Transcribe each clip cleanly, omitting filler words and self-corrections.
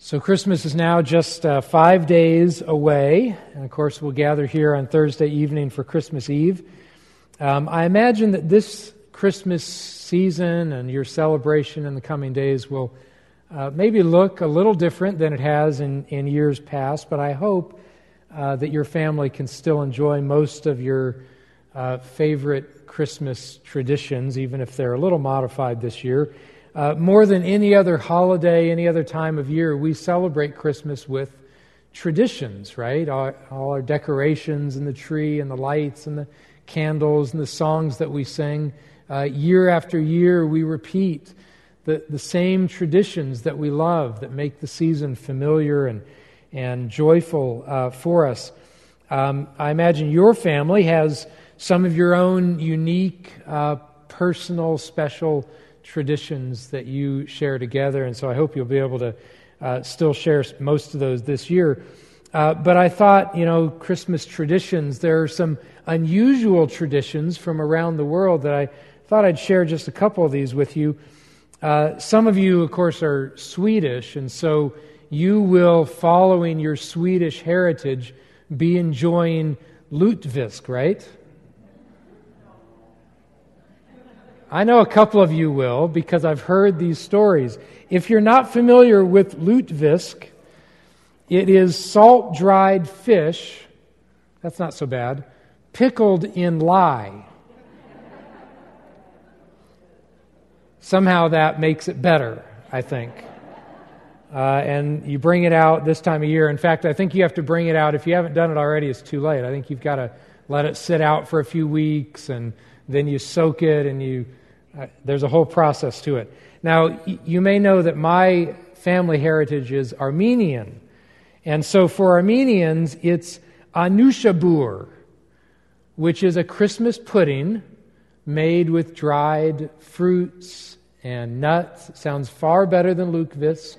So Christmas is now just 5 days away, and of course we'll gather here on Thursday evening for Christmas Eve. I imagine that this Christmas season and your celebration in the coming days will maybe look a little different than it has in years past, but I hope that your family can still enjoy most of your favorite Christmas traditions, even if they're a little modified this year. More than any other holiday, any other time of year, we celebrate Christmas with traditions, right? All our decorations and the tree and the lights and the candles and the songs that we sing. Year after year, we repeat the same traditions that we love, that make the season familiar and joyful for us. I imagine your family has some of your own unique, personal, special traditions that you share together, and so I hope you'll be able to still share most of those this year. But I thought, Christmas traditions, there are some unusual traditions from around the world that I thought I'd share just a couple of these with you. Some of you, of course, are Swedish, and so you will, following your Swedish heritage, be enjoying lutefisk, right? I know a couple of you will, because I've heard these stories. If you're not familiar with lutefisk, it is salt-dried fish, that's not so bad, pickled in lye. Somehow that makes it better, I think. And you bring it out this time of year. In fact, I think you have to bring it out. If you haven't done it already, it's too late. I think you've got to let it sit out for a few weeks, and then you soak it, and there's a whole process to it. Now, you may know that my family heritage is Armenian. And so for Armenians, it's anushabur, which is a Christmas pudding made with dried fruits and nuts. It sounds far better than lutefisk.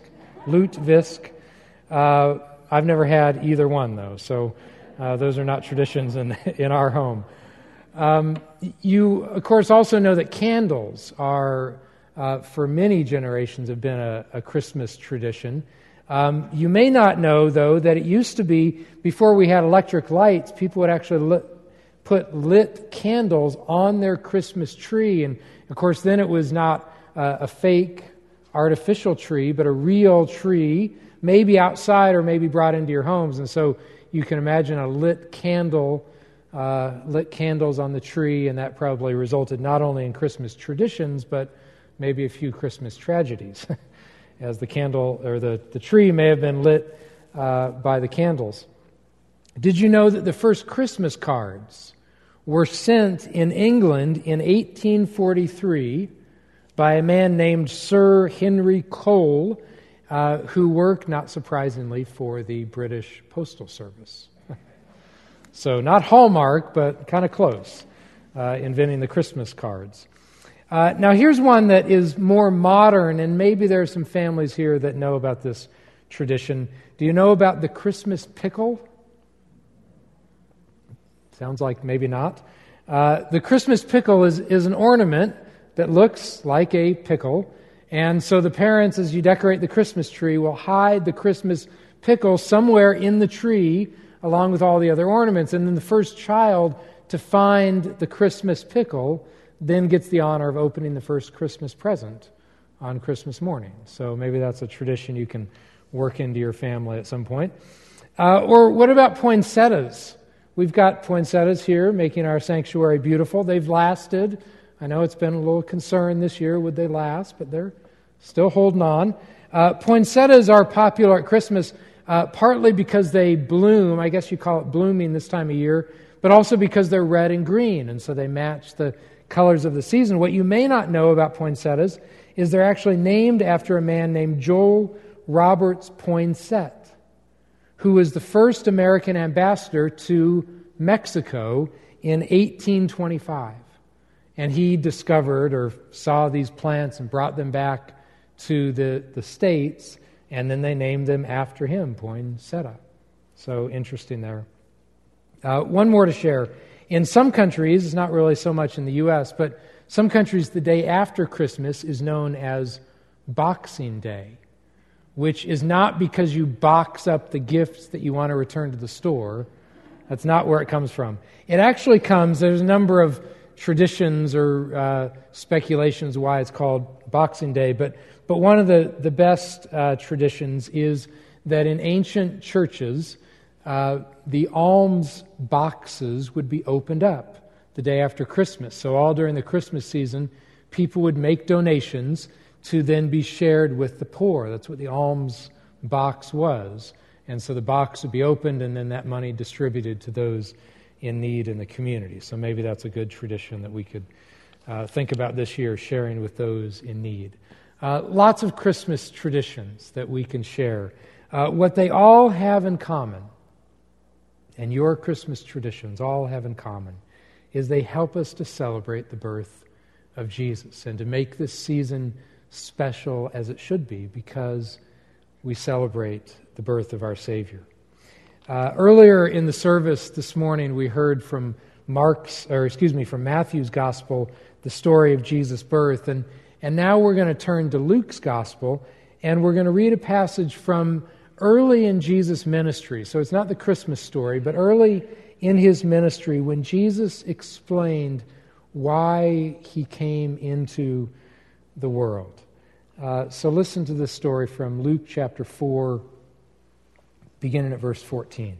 I've never had either one, though, so those are not traditions in our home. You, of course, also know that candles are, for many generations, have been a Christmas tradition. You may not know, though, that it used to be, before we had electric lights, people would actually put lit candles on their Christmas tree. And, of course, then it was not a fake, artificial tree, but a real tree, maybe outside or maybe brought into your homes. And so you can imagine a lit candles on the tree, and that probably resulted not only in Christmas traditions, but maybe a few Christmas tragedies, as the candle or the tree may have been lit by the candles. Did you know that the first Christmas cards were sent in England in 1843 by a man named Sir Henry Cole, who worked, not surprisingly, for the British Postal Service? So not Hallmark, but kind of close, inventing the Christmas cards. Now here's one that is more modern, and maybe there are some families here that know about this tradition. Do you know about the Christmas pickle? Sounds like maybe not. The Christmas pickle is an ornament that looks like a pickle, and so the parents, as you decorate the Christmas tree, will hide the Christmas pickle somewhere in the tree along with all the other ornaments. And then the first child to find the Christmas pickle then gets the honor of opening the first Christmas present on Christmas morning. So maybe that's a tradition you can work into your family at some point. Or what about poinsettias? We've got poinsettias here making our sanctuary beautiful. They've lasted. I know it's been a little concern this year, would they last? But they're still holding on. Poinsettias are popular at Christmas partly because they bloom, I guess you call it blooming this time of year, but also because they're red and green, and so they match the colors of the season. What you may not know about poinsettias is they're actually named after a man named Joel Roberts Poinsett, who was the first American ambassador to Mexico in 1825. And he discovered or saw these plants and brought them back to the States, and then they named them after him, poinsettia. So interesting there. One more to share. In some countries, it's not really so much in the U.S., but some countries the day after Christmas is known as Boxing Day, which is not because you box up the gifts that you want to return to the store. That's not where it comes from. It actually comes, there's a number of traditions or speculations why it's called Boxing Day, but one of the best traditions is that in ancient churches, the alms boxes would be opened up the day after Christmas. So all during the Christmas season, people would make donations to then be shared with the poor. That's what the alms box was. And so the box would be opened and then that money distributed to those in need in the community. So maybe that's a good tradition that we could think about this year, sharing with those in need. Lots of Christmas traditions that we can share. What they all have in common, and your Christmas traditions all have in common, is they help us to celebrate the birth of Jesus and to make this season special as it should be because we celebrate the birth of our Savior. Earlier in the service this morning, we heard from Matthew's Gospel, the story of Jesus' birth, and now we're going to turn to Luke's Gospel, and we're going to read a passage from early in Jesus' ministry. So it's not the Christmas story, but early in his ministry when Jesus explained why he came into the world. So listen to this story from Luke chapter 4, beginning at verse 14.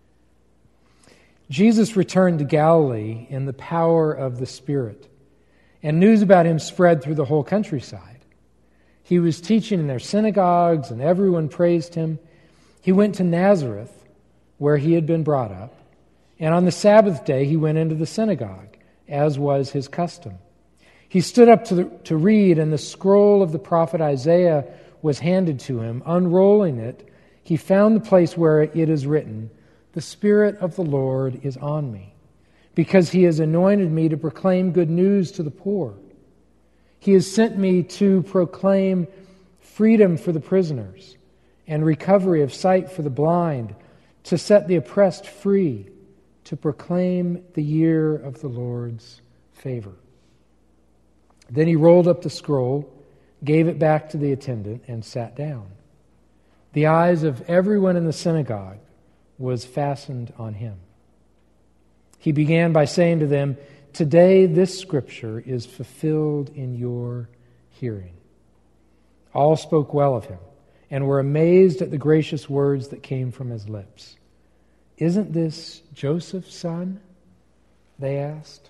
Jesus returned to Galilee in the power of the Spirit, and news about him spread through the whole countryside. He was teaching in their synagogues, and everyone praised him. He went to Nazareth, where he had been brought up, and on the Sabbath day he went into the synagogue, as was his custom. He stood up to read, and the scroll of the prophet Isaiah was handed to him. Unrolling it, he found the place where it is written, "The Spirit of the Lord is on me, because he has anointed me to proclaim good news to the poor. He has sent me to proclaim freedom for the prisoners and recovery of sight for the blind, to set the oppressed free, to proclaim the year of the Lord's favor." Then he rolled up the scroll, gave it back to the attendant, and sat down. The eyes of everyone in the synagogue was fastened on him. He began by saying to them, "Today this scripture is fulfilled in your hearing." All spoke well of him and were amazed at the gracious words that came from his lips. "Isn't this Joseph's son?" they asked.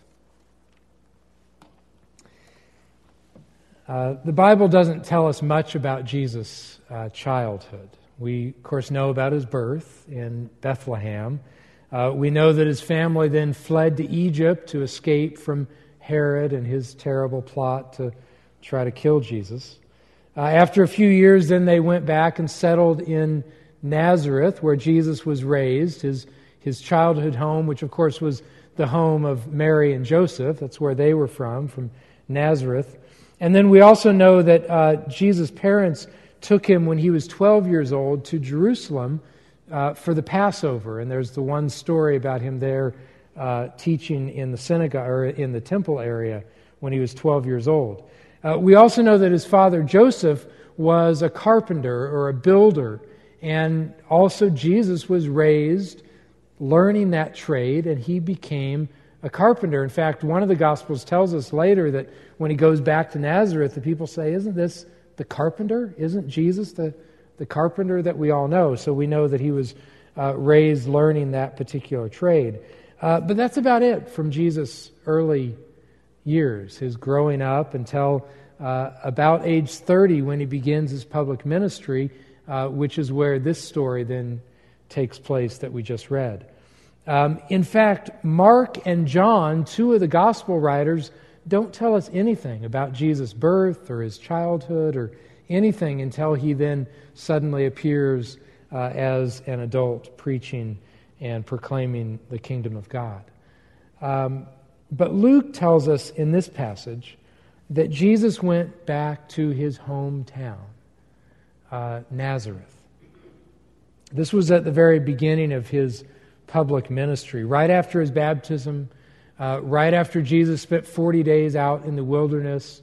The Bible doesn't tell us much about Jesus' childhood. We, of course, know about his birth in Bethlehem. We know that his family then fled to Egypt to escape from Herod and his terrible plot to try to kill Jesus. After a few years, then they went back and settled in Nazareth, where Jesus was raised, his childhood home, which of course was the home of Mary and Joseph. That's where they were from Nazareth. And then we also know that Jesus' parents took him when he was 12 years old to Jerusalem for the Passover. And there's the one story about him there teaching in the synagogue or in the temple area when he was 12 years old. We also know that his father Joseph was a carpenter or a builder. And also Jesus was raised learning that trade, and he became a carpenter. In fact, one of the Gospels tells us later that when he goes back to Nazareth, the people say, "Isn't this the carpenter? Isn't Jesus the carpenter that we all know?" So we know that he was raised learning that particular trade. But that's about it from Jesus' early years, his growing up until about age 30 when he begins his public ministry, which is where this story then takes place that we just read. In fact, Mark and John, two of the gospel writers, don't tell us anything about Jesus' birth or his childhood or anything until he then suddenly appears as an adult preaching and proclaiming the kingdom of God. But Luke tells us in this passage that Jesus went back to his hometown, Nazareth. This was at the very beginning of his public ministry, right after his baptism, right after Jesus spent 40 days out in the wilderness,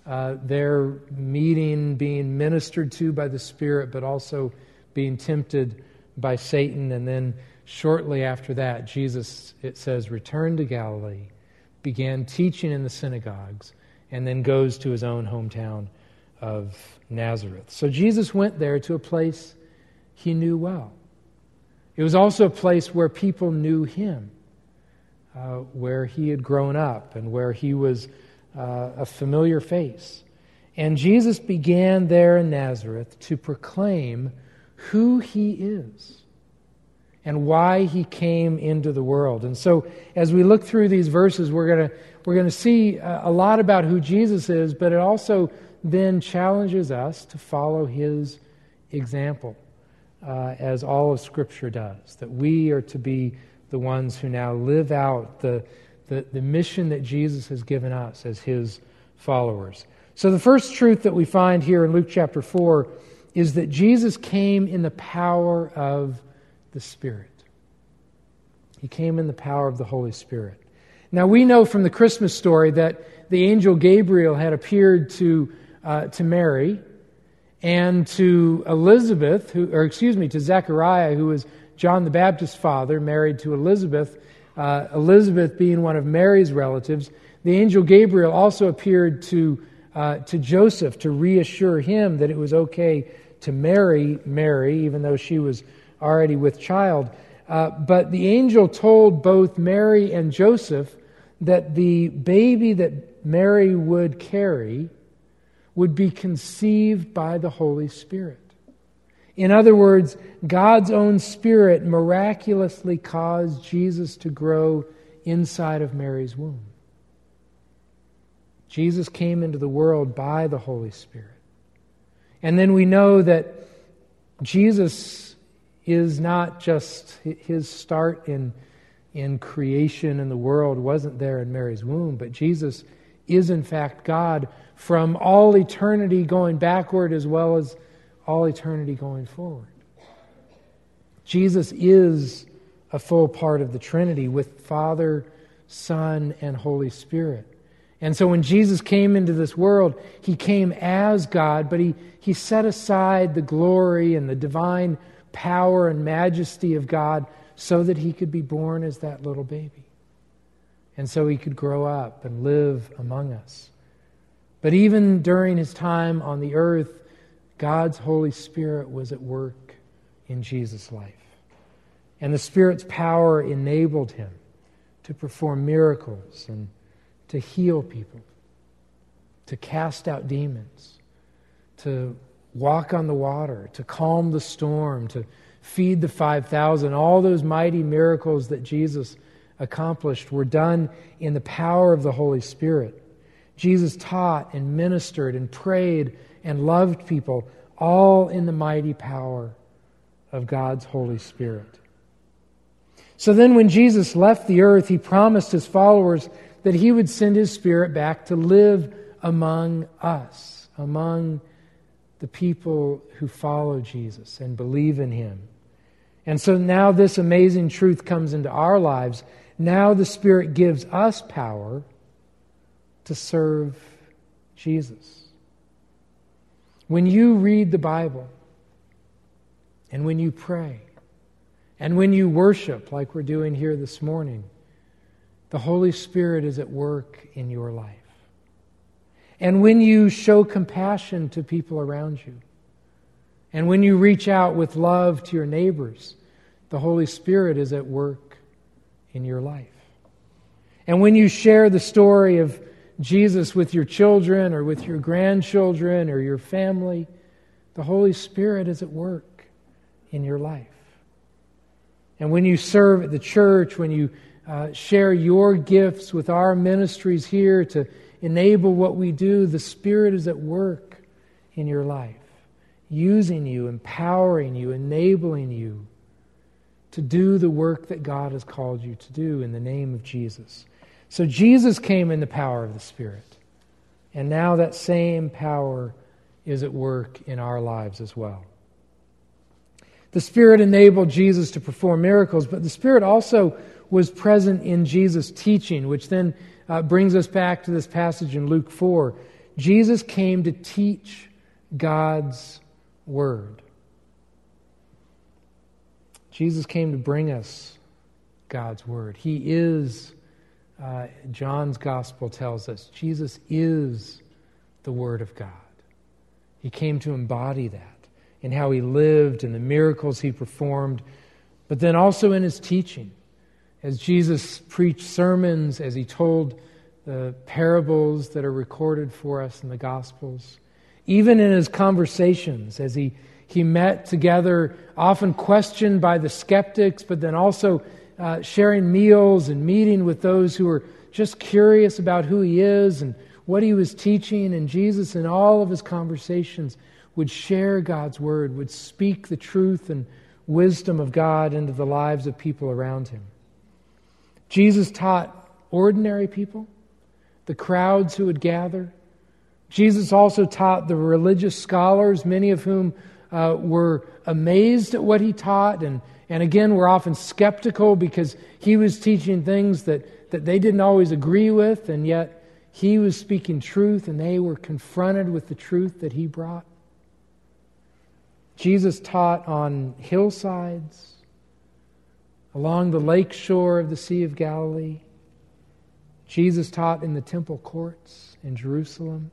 their meeting, being ministered to by the Spirit, but also being tempted by Satan. And then shortly after that, Jesus, it says, returned to Galilee, began teaching in the synagogues, and then goes to his own hometown of Nazareth. So Jesus went there to a place he knew well. It was also a place where people knew him, where he had grown up and where he was a familiar face. And Jesus began there in Nazareth to proclaim who he is and why he came into the world. And so as we look through these verses, we're going to see a lot about who Jesus is, but it also then challenges us to follow his example, as all of Scripture does, that we are to be the ones who now live out the mission that Jesus has given us as his followers. So the first truth that we find here in Luke chapter 4 is that Jesus came in the power of the Spirit. He came in the power of the Holy Spirit. Now we know from the Christmas story that the angel Gabriel had appeared to Mary and to Elizabeth, to Zechariah, who was John the Baptist's father, married to Elizabeth, Elizabeth being one of Mary's relatives. The angel Gabriel also appeared to Joseph to reassure him that it was okay to marry Mary, even though she was already with child. But the angel told both Mary and Joseph that the baby that Mary would carry would be conceived by the Holy Spirit. In other words, God's own Spirit miraculously caused Jesus to grow inside of Mary's womb. Jesus came into the world by the Holy Spirit. And then we know that Jesus is not just his start in creation in the world wasn't there in Mary's womb, but Jesus is in fact God from all eternity going backward as well as all eternity going forward. Jesus is a full part of the Trinity with Father, Son, and Holy Spirit. And so when Jesus came into this world, he came as God, but he set aside the glory and the divine power and majesty of God so that he could be born as that little baby. And so he could grow up and live among us. But even during his time on the earth, God's Holy Spirit was at work in Jesus' life. And the Spirit's power enabled him to perform miracles and to heal people, to cast out demons, to walk on the water, to calm the storm, to feed the 5,000. All those mighty miracles that Jesus accomplished were done in the power of the Holy Spirit. Jesus taught and ministered and prayed and loved people, all in the mighty power of God's Holy Spirit. So then when Jesus left the earth, he promised his followers that he would send his Spirit back to live among us, among the people who follow Jesus and believe in him. And so now this amazing truth comes into our lives. Now the Spirit gives us power to serve Jesus. When you read the Bible, and when you pray, and when you worship like we're doing here this morning, the Holy Spirit is at work in your life. And when you show compassion to people around you, and when you reach out with love to your neighbors, the Holy Spirit is at work in your life. And when you share the story of Jesus with your children or with your grandchildren or your family, the Holy Spirit is at work in your life. And when you serve at the church, when you share your gifts with our ministries here to enable what we do, the Spirit is at work in your life, using you, empowering you, enabling you to do the work that God has called you to do in the name of Jesus. So Jesus came in the power of the Spirit. And now that same power is at work in our lives as well. The Spirit enabled Jesus to perform miracles, but the Spirit also was present in Jesus' teaching, which then brings us back to this passage in Luke 4. Jesus came to teach God's Word. Jesus came to bring us God's Word. He is, John's Gospel tells us, Jesus is the Word of God. He came to embody that in how He lived and the miracles He performed, but then also in His teaching. As Jesus preached sermons, as He told the parables that are recorded for us in the Gospels, even in His conversations, as He met together, often questioned by the skeptics, but then also sharing meals and meeting with those who were just curious about who He is and what He was teaching. And Jesus, in all of His conversations, would share God's Word, would speak the truth and wisdom of God into the lives of people around Him. Jesus taught ordinary people, the crowds who would gather. Jesus also taught the religious scholars, many of whom were amazed at what He taught, and again were often skeptical because He was teaching things that they didn't always agree with, and yet He was speaking truth, and they were confronted with the truth that He brought. Jesus taught on hillsides, along the lake shore of the Sea of Galilee. Jesus taught in the temple courts in Jerusalem.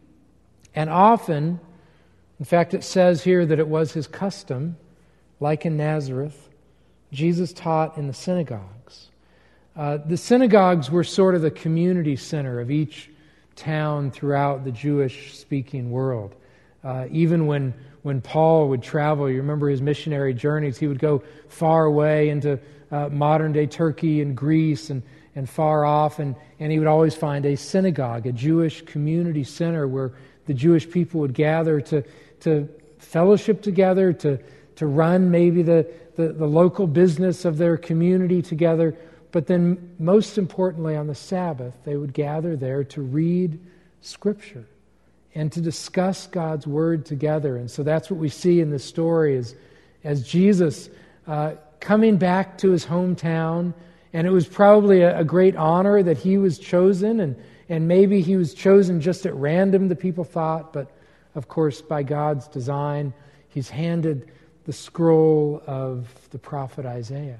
And often, in fact, it says here that it was His custom, like in Nazareth, Jesus taught in the synagogues. The synagogues were sort of the community center of each town throughout the Jewish-speaking world. Even when Paul would travel, you remember his missionary journeys, he would go far away into modern-day Turkey and Greece and far off, and he would always find a synagogue, a Jewish community center where the Jewish people would gather to fellowship together, to run maybe the local business of their community together. But then most importantly on the Sabbath, they would gather there to read Scripture and to discuss God's Word together. And so that's what we see in this story is as Jesus coming back to His hometown, and it was probably a great honor that He was chosen, and maybe He was chosen just at random, the people thought, but of course by God's design, He's handed the scroll of the prophet Isaiah.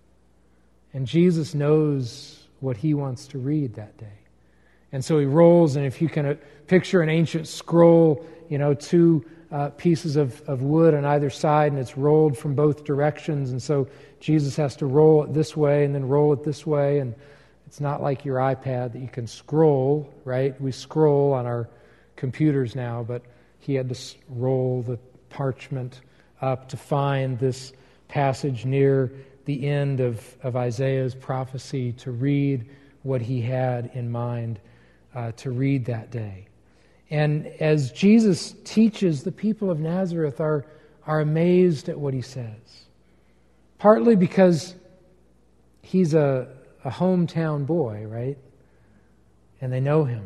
And Jesus knows what He wants to read that day. And so He rolls, and if you can picture an ancient scroll, two pieces of wood on either side, and it's rolled from both directions. And so Jesus has to roll it this way and then roll it this way. And it's not like your iPad that you can scroll, right? We scroll on our computers now, but He had to roll the parchment up to find this passage near the end of Isaiah's prophecy, to read what he had in mind to read that day. And as Jesus teaches, the people of Nazareth are amazed at what He says. Partly because He's a hometown boy, right? And they know Him.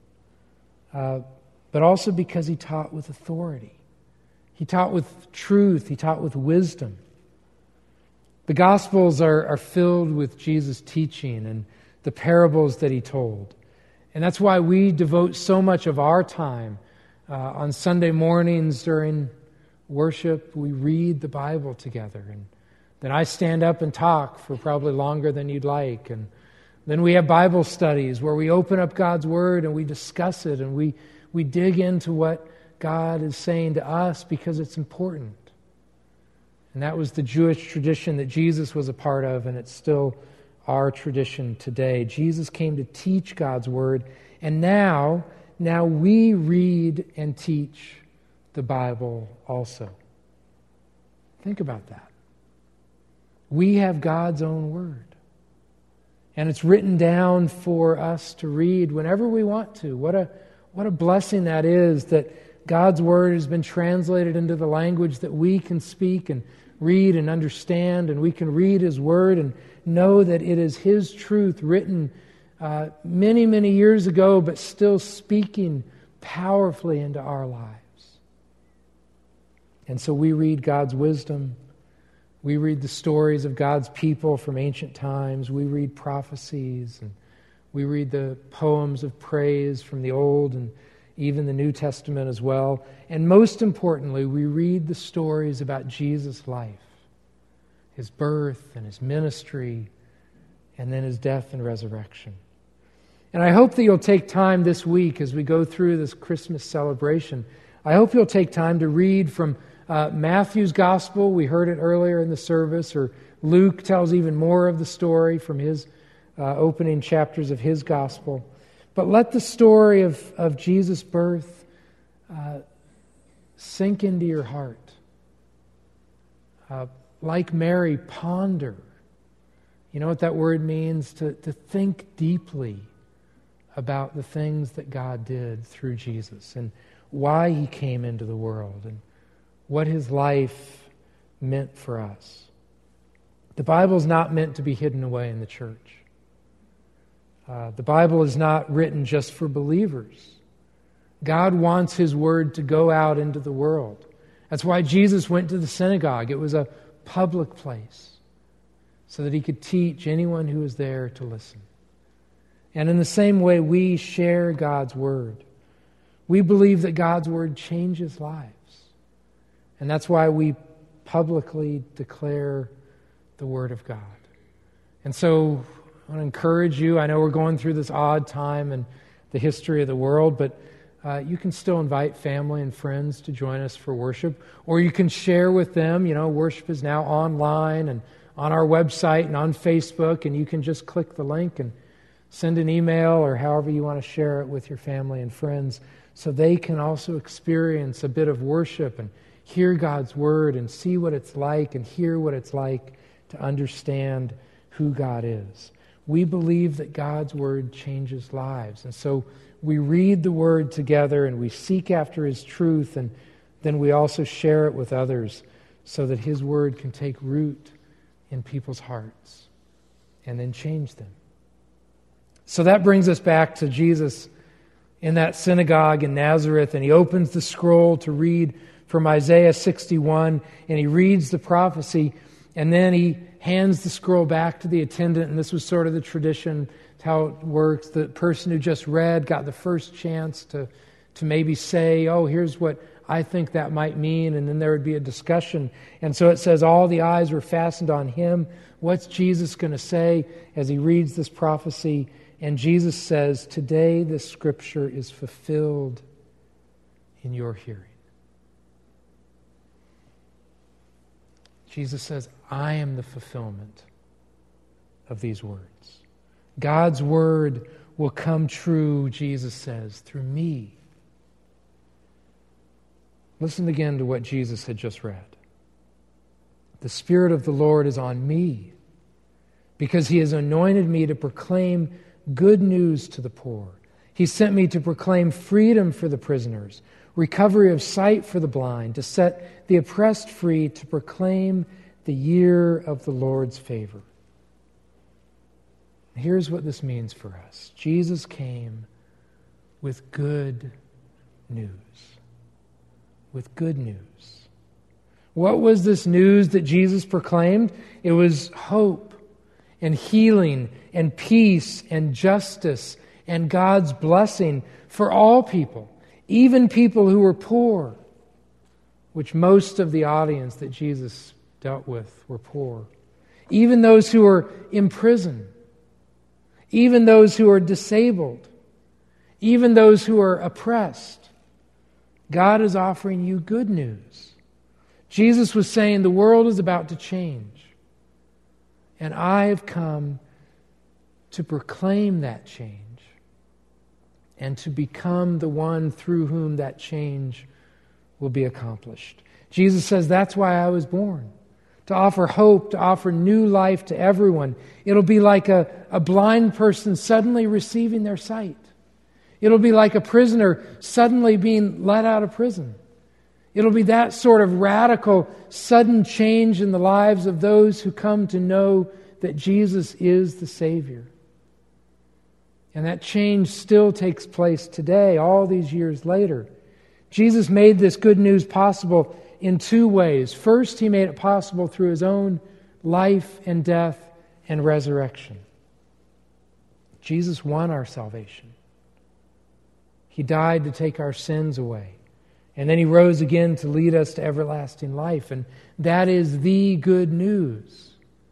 But also because He taught with authority. He taught with truth. He taught with wisdom. The Gospels are filled with Jesus' teaching and the parables that He told. And that's why we devote so much of our time on Sunday mornings during worship. We read the Bible together. And then I stand up and talk for probably longer than you'd like. And then we have Bible studies where we open up God's Word and we discuss it and we dig into what God is saying to us because it's important. And that was the Jewish tradition that Jesus was a part of, and it's still our tradition today. Jesus came to teach God's Word, and now we read and teach the Bible also. Think about that. We have God's own Word, and it's written down for us to read whenever we want to. What a blessing that is, that God's Word has been translated into the language that we can speak and read and understand, and we can read His Word and know that it is His truth written many, many years ago, but still speaking powerfully into our lives. And so we read God's wisdom. We read the stories of God's people from ancient times. We read prophecies, and we read the poems of praise from the Old even the New Testament as well. And most importantly, we read the stories about Jesus' life, his birth and his ministry, and then his death and resurrection. And I hope that you'll take time this week as we go through this Christmas celebration. I hope you'll take time to read from Matthew's Gospel. We heard it earlier in the service, or Luke tells even more of the story from his opening chapters of his Gospel. But let the story of Jesus' birth sink into your heart. Like Mary, ponder. You know what that word means? To think deeply about the things that God did through Jesus and why he came into the world and what his life meant for us. The Bible is not meant to be hidden away in the church. The Bible is not written just for believers. God wants his word to go out into the world. That's why Jesus went to the synagogue. It was a public place so that he could teach anyone who was there to listen. And in the same way, we share God's word. We believe that God's word changes lives. And that's why we publicly declare the word of God. And so I want to encourage you. I know we're going through this odd time in the history of the world, but you can still invite family and friends to join us for worship, or you can share with them. You know, worship is now online and on our website and on Facebook, and you can just click the link and send an email or however you want to share it with your family and friends so they can also experience a bit of worship and hear God's word and see what it's like and hear what it's like to understand who God is. We believe that God's word changes lives. And so we read the word together and we seek after his truth, and then we also share it with others so that his word can take root in people's hearts and then change them. So that brings us back to Jesus in that synagogue in Nazareth, and he opens the scroll to read from Isaiah 61, and he reads the prophecy, and then he hands the scroll back to the attendant, and this was sort of the tradition, how it works. The person who just read got the first chance to maybe say, oh, here's what I think that might mean, and then there would be a discussion. And so it says all the eyes were fastened on him. What's Jesus going to say as he reads this prophecy? And Jesus says, today this scripture is fulfilled in your hearing. Jesus says, I am the fulfillment of these words. God's word will come true, Jesus says, through me. Listen again to what Jesus had just read. The Spirit of the Lord is on me because he has anointed me to proclaim good news to the poor. He sent me to proclaim freedom for the prisoners, recovery of sight for the blind, to set the oppressed free, to proclaim the year of the Lord's favor. Here's what this means for us. Jesus came with good news. With good news. What was this news that Jesus proclaimed? It was hope and healing and peace and justice and God's blessing for all people, even people who were poor, which most of the audience that Jesus dealt with were poor. Even those who were in prison, even those who are disabled, even those who are oppressed. God is offering you good news. Jesus was saying the world is about to change, and I have come to proclaim that change and to become the one through whom that change will be accomplished. Jesus says that's why I was born, to offer hope, to offer new life to everyone. It'll be like a blind person suddenly receiving their sight. It'll be like a prisoner suddenly being let out of prison. It'll be that sort of radical, sudden change in the lives of those who come to know that Jesus is the Savior. And that change still takes place today, all these years later. Jesus made this good news possible in two ways. First, he made it possible through his own life and death and resurrection. Jesus won our salvation. He died to take our sins away. And then He rose again to lead us to everlasting life. And that is the good news.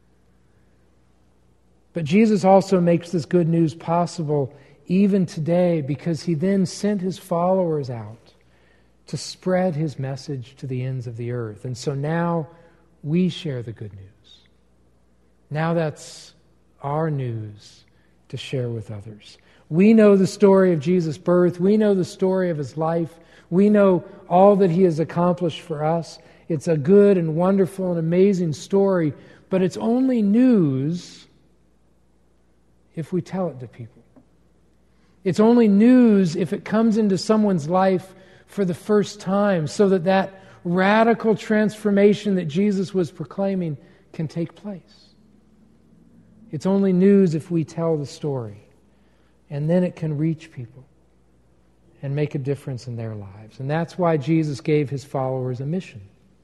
But Jesus also makes this good news possible even today because He then sent His followers out to spread His message to the ends of the earth. And so now we share the good news. Now that's our news to share with others. We know the story of Jesus' birth. We know the story of His life. We know all that He has accomplished for us. It's a good and wonderful and amazing story, but it's only news if we tell it to people. It's only news if it comes into someone's life for the first time, so that that radical transformation that Jesus was proclaiming can take place. It's only news if we tell the story, and then it can reach people and make a difference in their lives. And that's why Jesus gave His followers a mission.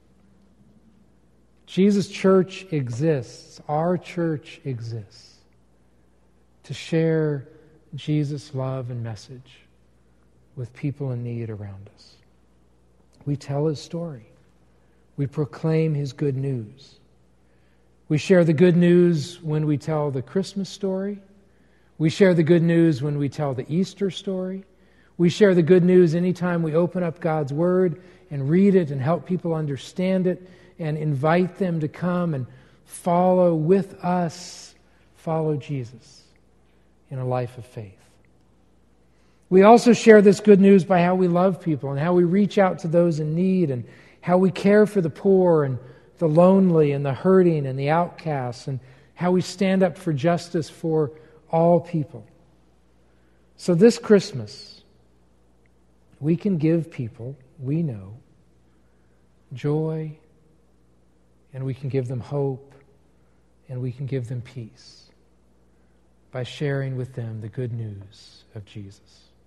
Jesus' church exists. Our church exists to share Jesus' love and message with people in need around us. We tell His story. We proclaim His good news. We share the good news when we tell the Christmas story. We share the good news when we tell the Easter story. We share the good news anytime we open up God's Word and read it and help people understand it and invite them to come and follow with us, follow Jesus in a life of faith. We also share this good news by how we love people and how we reach out to those in need and how we care for the poor and the lonely and the hurting and the outcasts and how we stand up for justice for all people. So this Christmas, we can give people, we know, joy, and we can give them hope, and we can give them peace by sharing with them the good news of Jesus.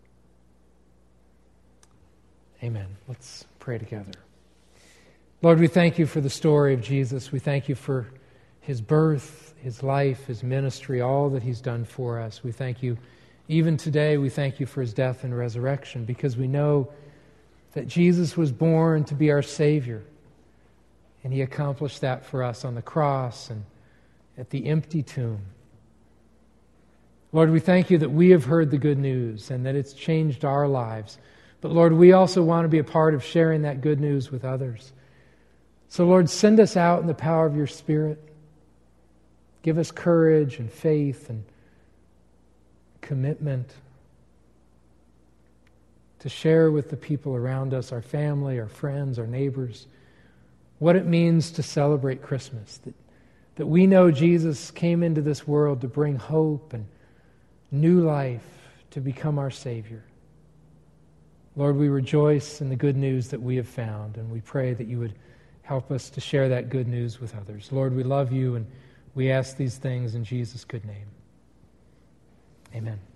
Amen. Let's pray together. Lord, we thank You for the story of Jesus. We thank You for His birth, His life, His ministry, all that He's done for us. We thank You, even today, we thank You for His death and resurrection, because we know that Jesus was born to be our Savior, and He accomplished that for us on the cross and at the empty tomb. Lord, we thank You that we have heard the good news and that it's changed our lives. But Lord, we also want to be a part of sharing that good news with others. So Lord, send us out in the power of Your Spirit. Give us courage and faith and commitment to share with the people around us, our family, our friends, our neighbors, what it means to celebrate Christmas. That we know Jesus came into this world to bring hope and new life, to become our Savior. Lord, we rejoice in the good news that we have found, and we pray that You would help us to share that good news with others. Lord, we love You, and we ask these things in Jesus' good name. Amen.